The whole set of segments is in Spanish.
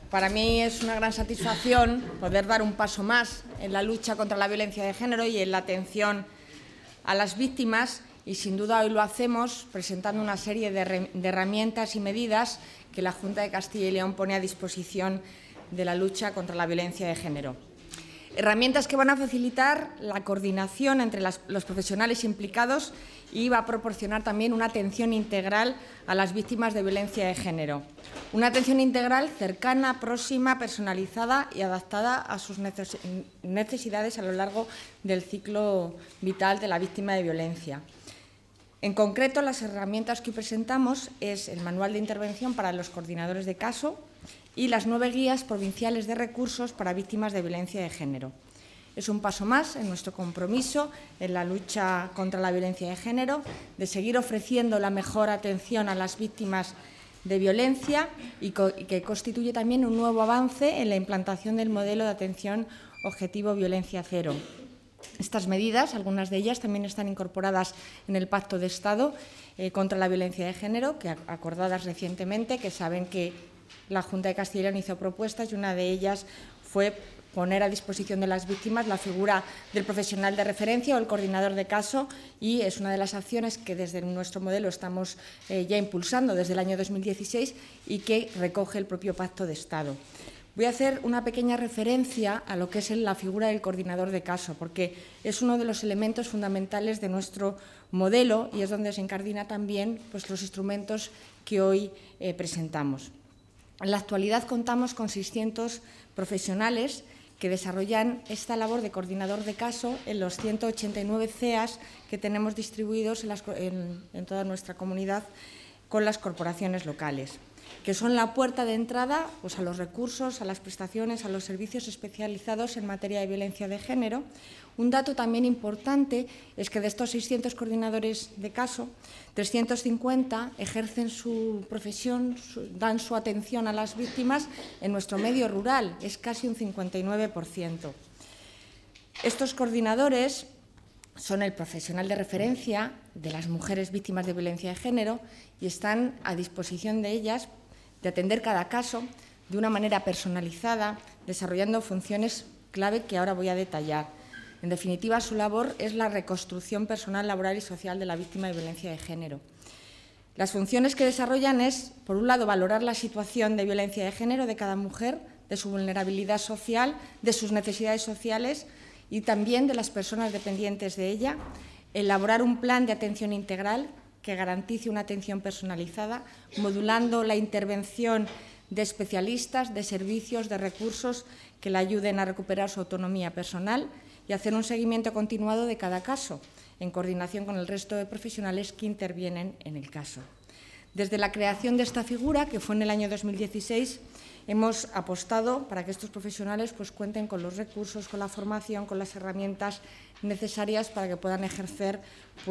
Para mí es una gran satisfacción poder dar un paso más en la lucha contra la violencia de género y en la atención a las víctimas, y sin duda hoy lo hacemos presentando una serie de herramientas y medidas que la Junta de Castilla y León pone a disposición de la lucha contra la violencia de género. Herramientas que van a facilitar la coordinación entre los profesionales implicados y va a proporcionar también una atención integral a las víctimas de violencia de género. Una atención integral cercana, próxima, personalizada y adaptada a sus necesidades a lo largo del ciclo vital de la víctima de violencia. En concreto, las herramientas que hoy presentamos es el Manual de Intervención para los coordinadores de caso y las 9 guías provinciales de recursos para víctimas de violencia de género. Es un paso más en nuestro compromiso en la lucha contra la violencia de género, de seguir ofreciendo la mejor atención a las víctimas de violencia y que constituye también un nuevo avance en la implantación del modelo de atención objetivo violencia cero. Estas medidas, algunas de ellas también están incorporadas en el Pacto de Estado contra la violencia de género, que acordadas recientemente, que saben que la Junta de Castilla y León hizo propuestas y una de ellas fue poner a disposición de las víctimas la figura del profesional de referencia o el coordinador de caso, y es una de las acciones que desde nuestro modelo estamos ya impulsando desde el año 2016 y que recoge el propio Pacto de Estado. Voy a hacer una pequeña referencia a lo que es la figura del coordinador de caso, porque es uno de los elementos fundamentales de nuestro modelo y es donde se incardina también los instrumentos que hoy presentamos. En la actualidad contamos con 600 profesionales que desarrollan esta labor de coordinador de caso en los 189 CEAs que tenemos distribuidos en toda nuestra comunidad con las corporaciones locales, que son la puerta de entrada a los recursos, a las prestaciones, a los servicios especializados en materia de violencia de género. Un dato también importante es que de estos 600 coordinadores de caso, 350 ejercen su profesión, dan su atención a las víctimas en nuestro medio rural, es casi un 59%. Estos coordinadores son el profesional de referencia de las mujeres víctimas de violencia de género y están a disposición de ellas de atender cada caso de una manera personalizada, desarrollando funciones clave que ahora voy a detallar. En definitiva, su labor es la reconstrucción personal, laboral y social de la víctima de violencia de género. Las funciones que desarrollan es, por un lado, valorar la situación de violencia de género de cada mujer, de su vulnerabilidad social, de sus necesidades sociales y también de las personas dependientes de ella, elaborar un plan de atención integral que garantice una atención personalizada, modulando la intervención de especialistas, de servicios, de recursos que le ayuden a recuperar su autonomía personal y hacer un seguimiento continuado de cada caso, en coordinación con el resto de profesionales que intervienen en el caso. Desde la creación de esta figura, que fue en el año 2016, hemos apostado para que estos profesionales cuenten con los recursos, con la formación, con las herramientas necesarias para que puedan ejercer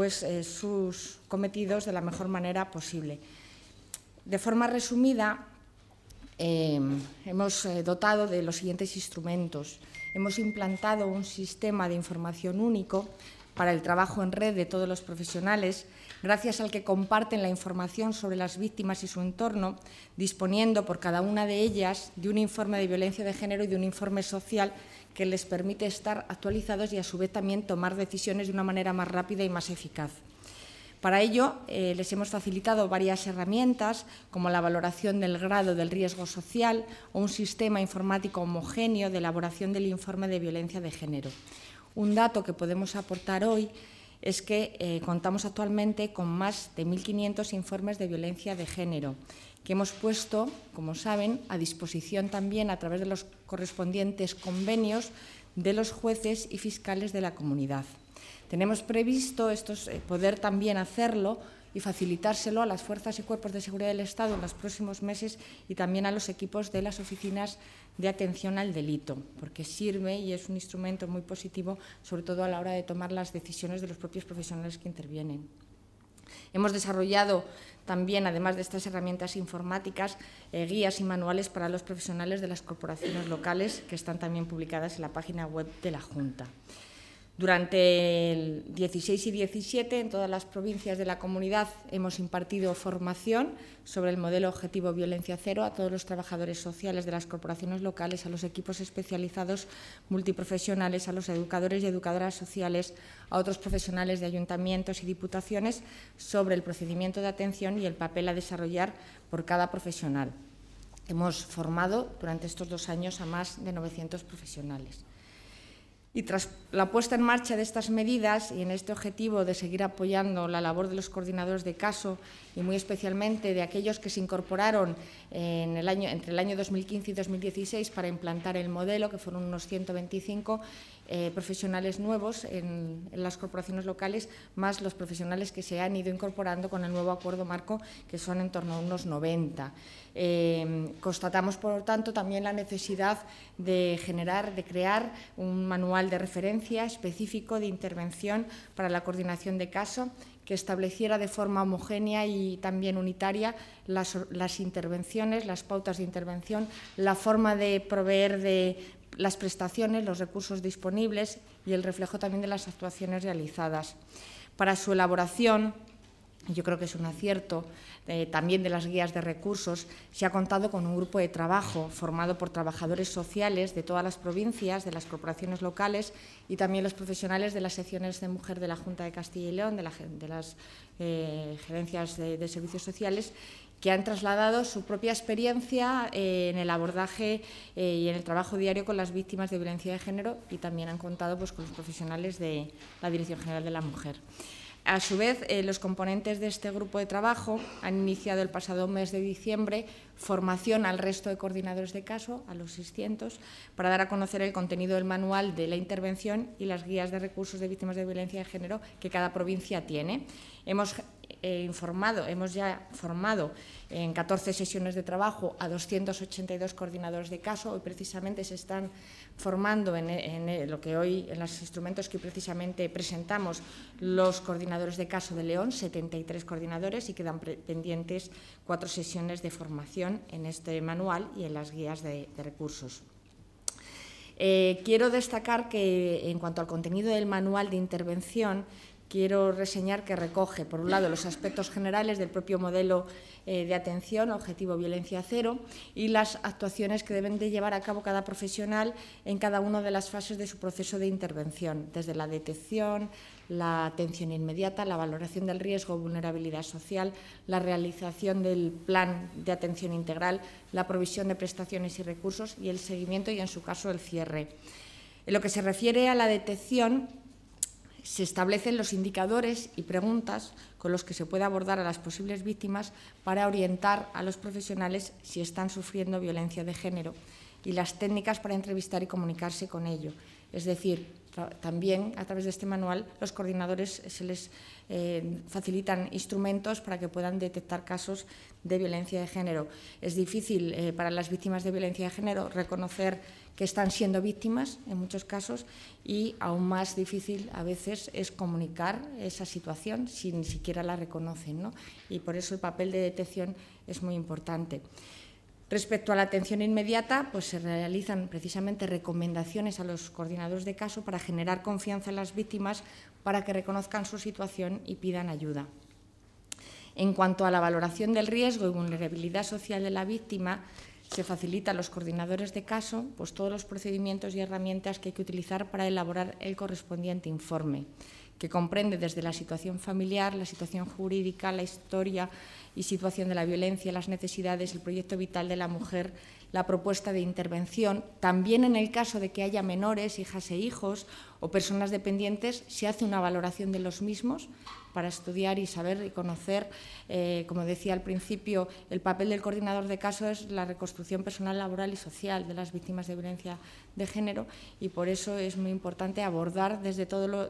sus cometidos de la mejor manera posible. De forma resumida, hemos dotado de los siguientes instrumentos. Hemos implantado un sistema de información único para el trabajo en red de todos los profesionales, gracias al que comparten la información sobre las víctimas y su entorno, disponiendo por cada una de ellas de un informe de violencia de género y de un informe social que les permite estar actualizados y, a su vez, también tomar decisiones de una manera más rápida y más eficaz. Para ello, les hemos facilitado varias herramientas, como la valoración del grado del riesgo social o un sistema informático homogéneo de elaboración del informe de violencia de género. Un dato que podemos aportar hoy es que contamos actualmente con más de 1.500 informes de violencia de género, que hemos puesto, como saben, a disposición también a través de los correspondientes convenios de los jueces y fiscales de la comunidad. Tenemos previsto poder también hacerlo y facilitárselo a las fuerzas y cuerpos de seguridad del Estado en los próximos meses y también a los equipos de las oficinas de atención al delito, porque sirve y es un instrumento muy positivo, sobre todo a la hora de tomar las decisiones de los propios profesionales que intervienen. Hemos desarrollado también, además de estas herramientas informáticas, guías y manuales para los profesionales de las corporaciones locales, que están también publicadas en la página web de la Junta. Durante el 16 y 17, en todas las provincias de la comunidad, hemos impartido formación sobre el modelo objetivo Violencia Cero a todos los trabajadores sociales de las corporaciones locales, a los equipos especializados multiprofesionales, a los educadores y educadoras sociales, a otros profesionales de ayuntamientos y diputaciones sobre el procedimiento de atención y el papel a desarrollar por cada profesional. Hemos formado durante estos 2 años a más de 900 profesionales. Y tras la puesta en marcha de estas medidas y en este objetivo de seguir apoyando la labor de los coordinadores de caso y muy especialmente de aquellos que se incorporaron entre el año 2015 y 2016 para implantar el modelo, que fueron unos 125 profesionales nuevos en las corporaciones locales, más los profesionales que se han ido incorporando con el nuevo acuerdo marco, que son en torno a unos 90. Constatamos, por lo tanto, también la necesidad de crear un manual de referencia específico de intervención para la coordinación de caso, que estableciera de forma homogénea y también unitaria las intervenciones, las pautas de intervención, la forma de proveer de las prestaciones, los recursos disponibles y el reflejo también de las actuaciones realizadas. Para su elaboración, yo creo que es un acierto, también de las guías de recursos, se ha contado con un grupo de trabajo formado por trabajadores sociales de todas las provincias, de las corporaciones locales y también los profesionales de las secciones de mujer de la Junta de Castilla y León, de las gerencias de servicios sociales, que han trasladado su propia experiencia en el abordaje y en el trabajo diario con las víctimas de violencia de género y también han contado con los profesionales de la Dirección General de la Mujer. A su vez, los componentes de este grupo de trabajo han iniciado el pasado mes de diciembre formación al resto de coordinadores de caso, a los 600, para dar a conocer el contenido del manual de la intervención y las guías de recursos de víctimas de violencia de género que cada provincia tiene. Hemos ya formado en 14 sesiones de trabajo a 282 coordinadores de caso. Hoy precisamente se están formando en los instrumentos que precisamente presentamos los coordinadores de caso de León, 73 coordinadores, y quedan pendientes 4 sesiones de formación en este manual y en las guías de recursos. Quiero destacar que en cuanto al contenido del manual de intervención, quiero reseñar que recoge, por un lado, los aspectos generales del propio modelo de atención, objetivo Violencia Cero, y las actuaciones que deben de llevar a cabo cada profesional en cada una de las fases de su proceso de intervención, desde la detección, la atención inmediata, la valoración del riesgo o vulnerabilidad social, la realización del plan de atención integral, la provisión de prestaciones y recursos y el seguimiento y, en su caso, el cierre. En lo que se refiere a la detección, se establecen los indicadores y preguntas con los que se puede abordar a las posibles víctimas para orientar a los profesionales si están sufriendo violencia de género y las técnicas para entrevistar y comunicarse con ello. Es decir, también a través de este manual los coordinadores se les facilitan instrumentos para que puedan detectar casos de violencia de género. Es difícil para las víctimas de violencia de género reconocer que están siendo víctimas en muchos casos y aún más difícil a veces es comunicar esa situación si ni siquiera la reconocen, ¿no? Y por eso el papel de detección es muy importante. Respecto a la atención inmediata, pues se realizan precisamente recomendaciones a los coordinadores de caso para generar confianza en las víctimas para que reconozcan su situación y pidan ayuda. En cuanto a la valoración del riesgo y vulnerabilidad social de la víctima, se facilita a los coordinadores de caso pues, todos los procedimientos y herramientas que hay que utilizar para elaborar el correspondiente informe, que comprende desde la situación familiar, la situación jurídica, la historia y situación de la violencia, las necesidades, el proyecto vital de la mujer, la propuesta de intervención. También en el caso de que haya menores, hijas e hijos o personas dependientes, se hace una valoración de los mismos para estudiar y saber y conocer, como decía al principio, el papel del coordinador de caso es la reconstrucción personal, laboral y social de las víctimas de violencia de género y por eso es muy importante abordar desde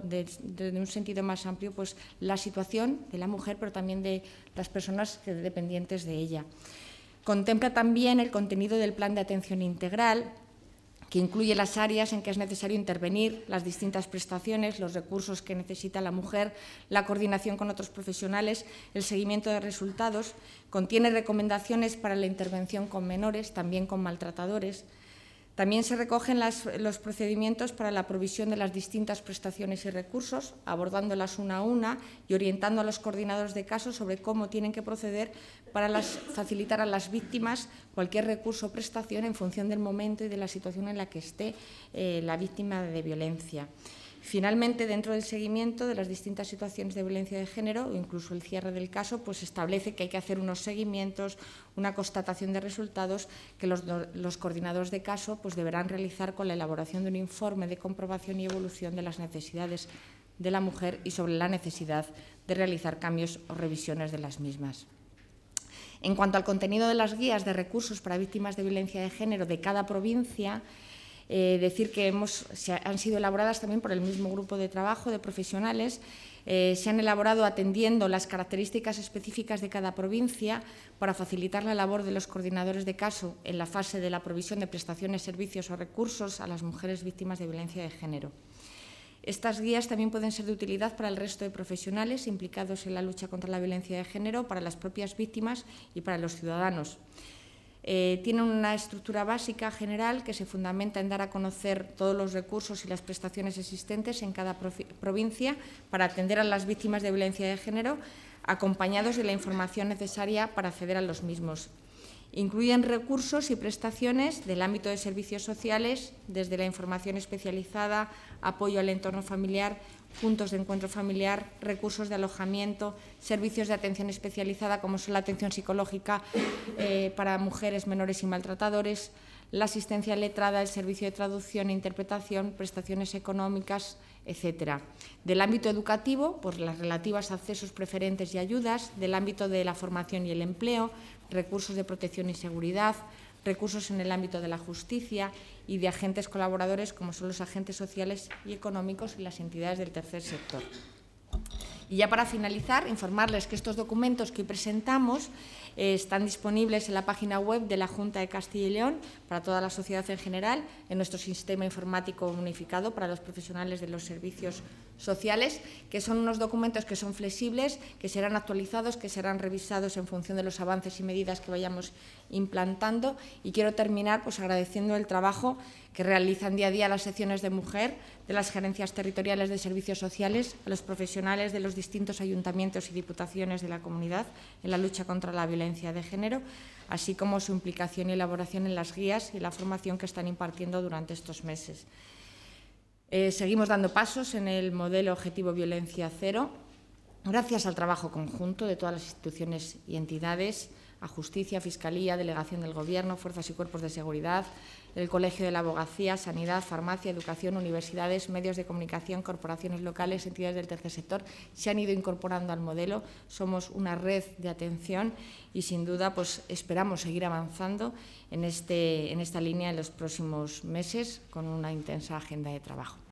un sentido más amplio pues, la situación de la mujer, pero también de las personas dependientes de ella. Contempla también el contenido del plan de atención integral, que incluye las áreas en que es necesario intervenir, las distintas prestaciones, los recursos que necesita la mujer, la coordinación con otros profesionales, el seguimiento de resultados. Contiene recomendaciones para la intervención con menores, también con maltratadores. También se recogen los procedimientos para la provisión de las distintas prestaciones y recursos, abordándolas una a una y orientando a los coordinadores de casos sobre cómo tienen que proceder para facilitar a las víctimas cualquier recurso o prestación en función del momento y de la situación en la que esté la víctima de violencia. Finalmente, dentro del seguimiento de las distintas situaciones de violencia de género o incluso el cierre del caso, pues establece que hay que hacer unos seguimientos, una constatación de resultados que los coordinadores de caso pues deberán realizar con la elaboración de un informe de comprobación y evolución de las necesidades de la mujer y sobre la necesidad de realizar cambios o revisiones de las mismas. En cuanto al contenido de las guías de recursos para víctimas de violencia de género de cada provincia, decir que han sido elaboradas también por el mismo grupo de trabajo de profesionales. Se han elaborado atendiendo las características específicas de cada provincia para facilitar la labor de los coordinadores de caso en la fase de la provisión de prestaciones, servicios o recursos a las mujeres víctimas de violencia de género. Estas guías también pueden ser de utilidad para el resto de profesionales implicados en la lucha contra la violencia de género, para las propias víctimas y para los ciudadanos. Tienen una estructura básica general que se fundamenta en dar a conocer todos los recursos y las prestaciones existentes en cada provincia para atender a las víctimas de violencia de género, acompañados de la información necesaria para acceder a los mismos. Incluyen recursos y prestaciones del ámbito de servicios sociales, desde la información especializada, apoyo al entorno familiar, puntos de encuentro familiar, recursos de alojamiento, servicios de atención especializada como son la atención psicológica para mujeres menores y maltratadores, la asistencia letrada, el servicio de traducción e interpretación, prestaciones económicas, etc. Del ámbito educativo, pues las relativas a accesos preferentes y ayudas, del ámbito de la formación y el empleo, recursos de protección y seguridad, recursos en el ámbito de la justicia y de agentes colaboradores como son los agentes sociales y económicos y las entidades del tercer sector. Y ya para finalizar, informarles que estos documentos que hoy presentamos están disponibles en la página web de la Junta de Castilla y León para toda la sociedad en general, en nuestro sistema informático unificado para los profesionales de los servicios sociales, que son unos documentos que son flexibles, que serán actualizados, que serán revisados en función de los avances y medidas que vayamos implantando. Y quiero terminar pues agradeciendo el trabajo que realizan día a día las secciones de mujer de las gerencias territoriales de servicios sociales, a los profesionales de los distintos ayuntamientos y diputaciones de la comunidad en la lucha contra la violencia de género, así como su implicación y elaboración en las guías y la formación que están impartiendo durante estos meses. Seguimos dando pasos en el modelo Objetivo Violencia Cero, gracias al trabajo conjunto de todas las instituciones y entidades, a Justicia, Fiscalía, Delegación del Gobierno, Fuerzas y Cuerpos de Seguridad, el Colegio de la Abogacía, Sanidad, Farmacia, Educación, universidades, medios de comunicación, corporaciones locales, entidades del tercer sector, se han ido incorporando al modelo. Somos una red de atención y, sin duda, pues esperamos seguir avanzando en esta línea en los próximos meses con una intensa agenda de trabajo.